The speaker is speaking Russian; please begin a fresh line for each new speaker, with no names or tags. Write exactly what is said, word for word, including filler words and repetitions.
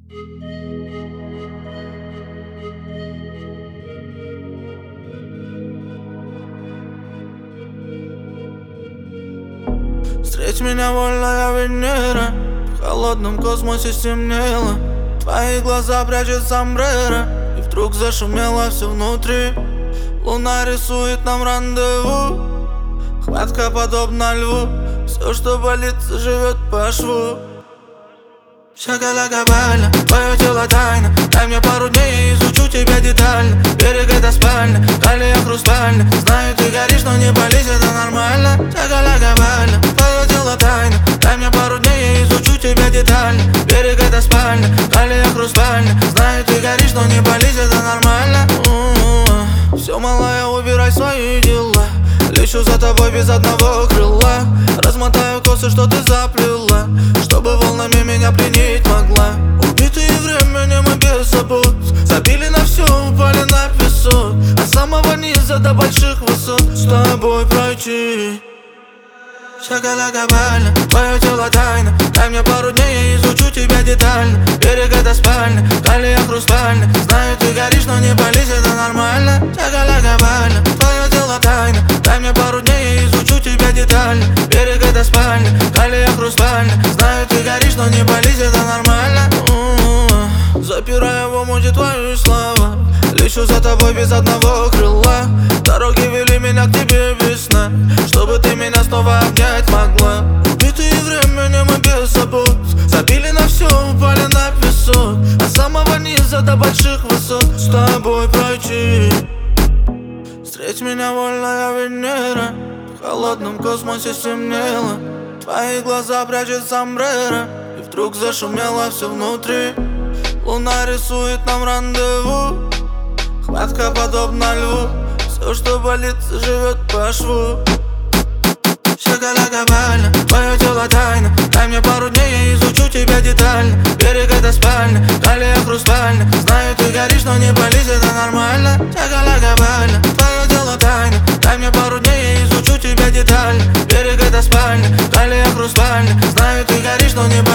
Встреть меня, вольная Венера, в холодном космосе стемнело. Твои глаза прячет сомбреро, и вдруг зашумело все внутри. Луна рисует нам рандеву, хватка подобна льву. Все, что болит, заживет по шву. Шакаляка бальна, твое тело тайна. Дай мне пару дней, я изучу тебя детально. Берег это спальня, калия хрустальна. Знаю, ты горишь, но не пались, это нормально. Шакаляка бальна, твое тело тайна. Дай мне пару дней, я изучу тебя детально. Берег это спальня, калия хрустальна. Знаю, ты горишь, но не пались, это нормально. Все, малая, убирай свои дела. Лечу за тобой без одного крыла. Размотаю косы, что ты заплела, чтобы волнами меня пленить могла. Убитые временем и без забот, забили на все, упали на песок. От самого низа до больших высот с тобой пройти. Шакаляка бальна, твое тело тайна. Дай мне пару дней, я изучу тебя детально. Берег это спальня, калия хрустальна. Знаю, ты горишь, но не пались, это нормально. Шакаляка бальна, твое тело тайна. Дай мне пару дней, я изучу тебя детально. Берег это спальня, калия хрустальна. Знаю, ты горишь, но не пались, это нормально. М-м-м. Запираю в омуте твои слова. Лечу за тобой без одного крыла. Дороги вели меня к тебе весна, чтобы ты меня снова обнять могла. Убитые временем и без забот, забили на все, упали на песок. От самого низа до больших высот с тобой пройти. Встреть меня, вольная Венера, в холодном космосе стемнело. Твои глаза прячет сомбреро, и вдруг зашумело все внутри. Луна рисует нам рандеву, хватка подобна льву. Все, что болит, заживет по шву. Шакаляка бальна, твое тело тайна. Дай мне пару дней, я изучу тебя детально. Берег это спальня, калия хрустальна. Знаю, ты горишь, но не пались, это нормально. Шакаляка бальна, твое тело тайна. Дай мне пару дней, я изучу тебя детально. Берег это спальня, калия хрустальна. Знаю, ты горишь, но не